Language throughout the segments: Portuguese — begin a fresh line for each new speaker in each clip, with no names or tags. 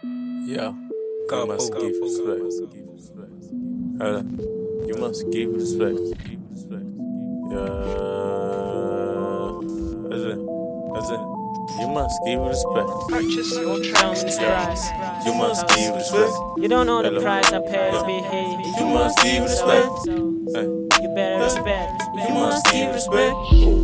Yo, you must give respect. Hold up. You must give respect. Yeah. That's it. You must give respect.
Purchase your tracks.
You must give respect.
You don't know the price I pay to be here.
You must give respect. Hey.
You better respect.
You must give respect.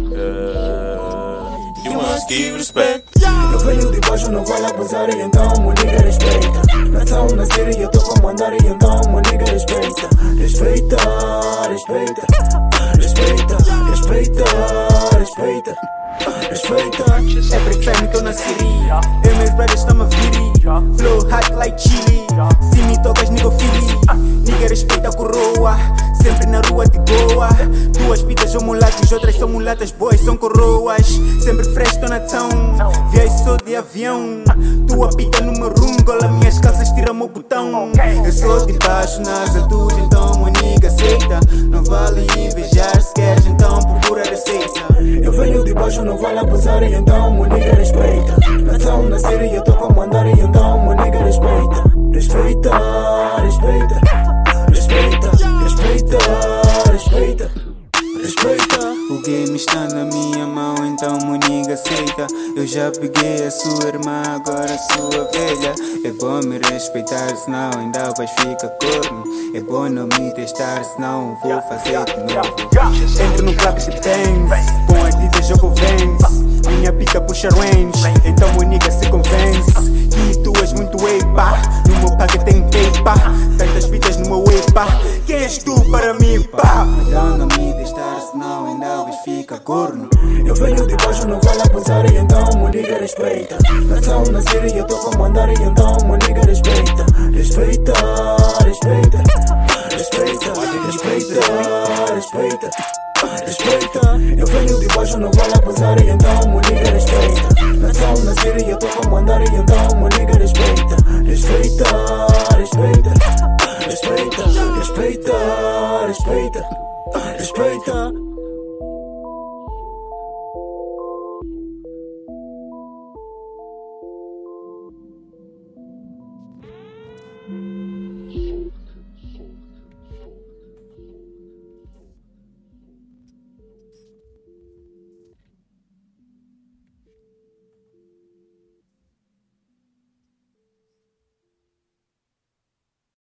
You must give respect.
Eu venho de baixo, não vale abusar e então uma nigga respeita. Nação na série, eu tô comandar e então uma nigga respeita. Respeita, respeita, respeita, respeita, respeita, respeita.
Every time tô na série, eu meus brothers tamo a virir. Flow hot like chili, se me tocas nigga fili. Nigga respeita a coroa, sempre na rua de Goa. Duas pitas são mulatos, outras são mulatas, boas são coroas. Sempre fresh tô na town, viagem sou de avião. Tua pita no meu room, gola minhas calças, tira meu botão. Eu sou de baixo nas alturas, então uma nigga aceita. Não vale invejar, se queres então procura receita.
Eu venho de baixo, não vale abusar e então uma nigga respeita. Nação na série, eu tô comandar e então uma nigga respeita. Respeita, respeita, respeita, respeita, respeita, respeita.
O game está na minha mão, então Moniga aceita. Eu já peguei a sua irmã, agora a sua velha. É bom me respeitar, senão ainda vais ficar corno. É bom não me testar, senão vou fazer de novo. Entro no club de Benz, com Adidas jogo Vans. Minha pica puxa range, então Moniga se convence que tu és muito epa. No meu pack tem paper, tantas bitas no meu epa. Quem és tu para mim, pá? Melhor não me testar, senão ainda vais ficar corno.
Eu venho de baixo, não vale abusar e então uma nigga respeita. Nação na série, eu tô comandar e então uma nigga